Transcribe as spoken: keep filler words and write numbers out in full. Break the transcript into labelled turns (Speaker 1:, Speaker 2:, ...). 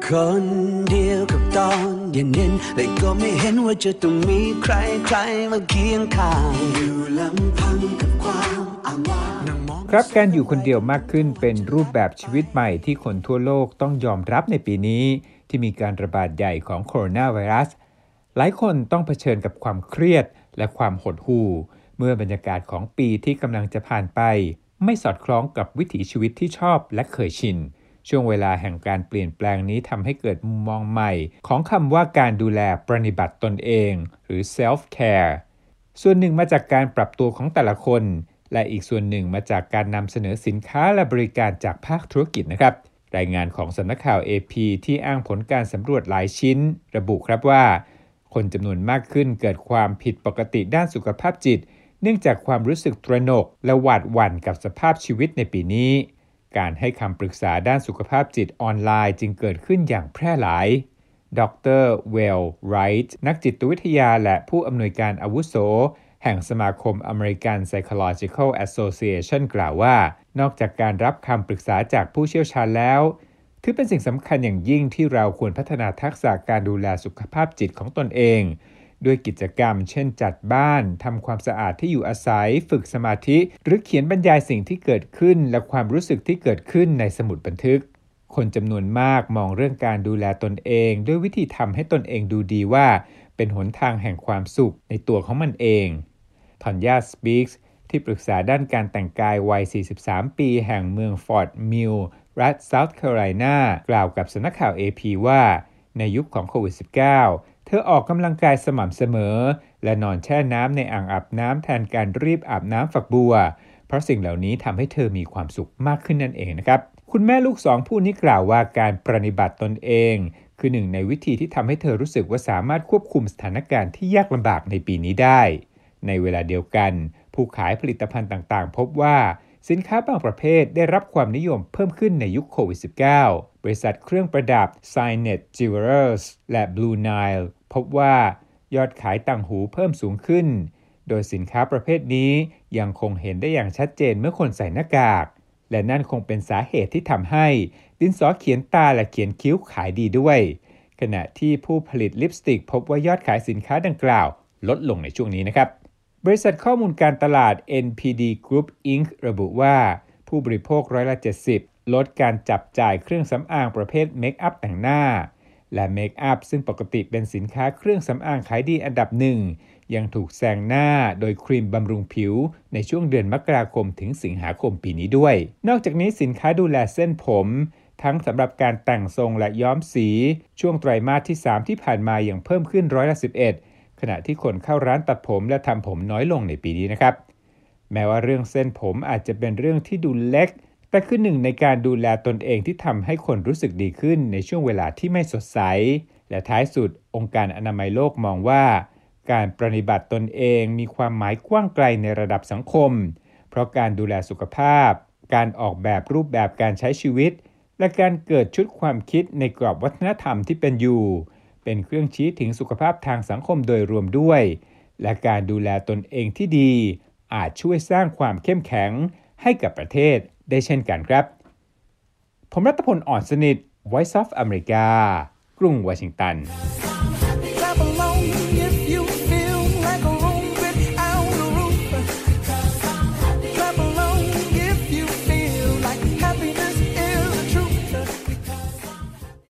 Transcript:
Speaker 1: คนเดียวกับตอนเย็นๆแต่ก็ไม่เห็นว่าจะต้องมีใครใครมาเคียงข้างอยู่ลำพังกับความอ้างว้าง
Speaker 2: ครับการอยู่คนเดียวมากขึ้นเป็นรูปแบบชีวิตใหม่ที่คนทั่วโลกต้องยอมรับในปีนี้ที่มีการระบาดใหญ่ของโคโรนาไวรัสหลายคนต้องเผชิญกับความเครียดและความหดหู่เมื่อบรรยากาศของปีที่กำลังจะผ่านไปไม่สอดคล้องกับวิถีชีวิตที่ชอบและเคยชินช่วงเวลาแห่งการเปลี่ยนแปลงนี้ทำให้เกิดมุมมองใหม่ของคำว่าการดูแลปรนนิบัติตนเองหรือ self care ส่วนหนึ่งมาจากการปรับตัวของแต่ละคนและอีกส่วนหนึ่งมาจากการนำเสนอสินค้าและบริการจากภาคธุรกิจนะครับรายงานของสำนักข่าว เอ พี ที่อ้างผลการสำรวจหลายชิ้นระบุครับว่าคนจำนวนมากขึ้นเกิดความผิดปกติด้านสุขภาพจิตเนื่องจากความรู้สึกตระหนกและหวาดหวั่นกับสภาพชีวิตในปีนี้การให้คำปรึกษาด้านสุขภาพจิตออนไลน์จึงเกิดขึ้นอย่างแพร่หลายดรเวลไรท์นักจิตวิทยาและผู้อำนวยการอาวุโสแห่งสมาคม American Psychological Association กล่าวว่านอกจากการรับคำปรึกษาจากผู้เชี่ยวชาญแล้วถือเป็นสิ่งสำคัญอย่างยิ่งที่เราควรพัฒนาทักษะการดูแลสุขภาพจิตของตนเองด้วยกิจกรรมเช่นจัดบ้านทำความสะอาดที่อยู่อาศัยฝึกสมาธิหรือเขียนบรรยายสิ่งที่เกิดขึ้นและความรู้สึกที่เกิดขึ้นในสมุดบันทึกคนจำนวนมากมองเรื่องการดูแลตนเองด้วยวิธีทำให้ตนเองดูดีว่าเป็นหนทางแห่งความสุขในตัวของมันเองธัญญาสปีกส์ที่ปรึกษาด้านการแต่งกายวัยสี่สิบสามปีแห่งเมืองฟอร์ตมิลล์รัฐเซาท์แคโรไลนากล่าวกับสำนักข่าว เอ พี ว่าในยุคของโควิด สิบเก้า เธอออกกำลังกายสม่ำเสมอและนอนแช่น้ำในอ่างอาบน้ำแทนการรีบอาบน้ำฝักบัวเพราะสิ่งเหล่านี้ทำให้เธอมีความสุขมากขึ้นนั่นเองนะครับคุณแม่ลูกสองผู้นี้กล่าวว่าการปรนนิบัติตนเองคือหนึ่งในวิธีที่ทำให้เธอรู้สึกว่าสามารถควบคุมสถานการณ์ที่ยากลำบากในปีนี้ได้ในเวลาเดียวกันผู้ขายผลิตภัณฑ์ต่างๆพบว่าสินค้าบางประเภทได้รับความนิยมเพิ่มขึ้นในยุคโควิด สิบเก้า บริษัทเครื่องประดับ Signet Jewelers และ Blue Nile พบว่ายอดขายต่างหูเพิ่มสูงขึ้นโดยสินค้าประเภทนี้ยังคงเห็นได้อย่างชัดเจนเมื่อคนใส่หน้ากากและนั่นคงเป็นสาเหตุที่ทำให้ดินสอเขียนตาและเขียนคิ้วขายดีด้วยขณะที่ผู้ผลิตลิปสติกพบว่ายอดขายสินค้าดังกล่าวลดลงในช่วงนี้นะครับบริษัทข้อมูลการตลาด เอ็น พี ดี Group อิงค์ ระบุว่าผู้บริโภคร้อยละเจ็ดสิบลดการจับจ่ายเครื่องสำอางประเภทเมคอัพแต่งหน้าและเมคอัพซึ่งปกติเป็นสินค้าเครื่องสำอางขายดีอันดับหนึ่งยังถูกแซงหน้าโดยครีมบำรุงผิวในช่วงเดือนมกราคมถึงสิงหาคมปีนี้ด้วยนอกจากนี้สินค้าดูแลเส้นผมทั้งสำหรับการแต่งทรงและย้อมสีช่วงไตรมาสที่สามที่ผ่านมายังเพิ่มขึ้นร้อยละสิบเอ็ดขณะที่คนเข้าร้านตัดผมและทำผมน้อยลงในปีนี้นะครับแม้ว่าเรื่องเส้นผมอาจจะเป็นเรื่องที่ดูเล็กแต่คือหนึ่งในการดูแลตนเองที่ทำให้คนรู้สึกดีขึ้นในช่วงเวลาที่ไม่สดใสและท้ายสุดองค์การอนามัยโลกมองว่าการปรนนิบัติตนเองมีความหมายกว้างไกลในระดับสังคมเพราะการดูแลสุขภาพการออกแบบรูปแบบการใช้ชีวิตและการเกิดชุดความคิดในกรอบวัฒนธรรมที่เป็นอยู่เป็นเครื่องชี้ถึงสุขภาพทางสังคมโดยรวมด้วยและการดูแลตนเองที่ดีอาจช่วยสร้างความเข้มแข็งให้กับประเทศได้เช่นกันครับผมรัตพล อ่อนสนิท Voice of America กรุงวอชิงตัน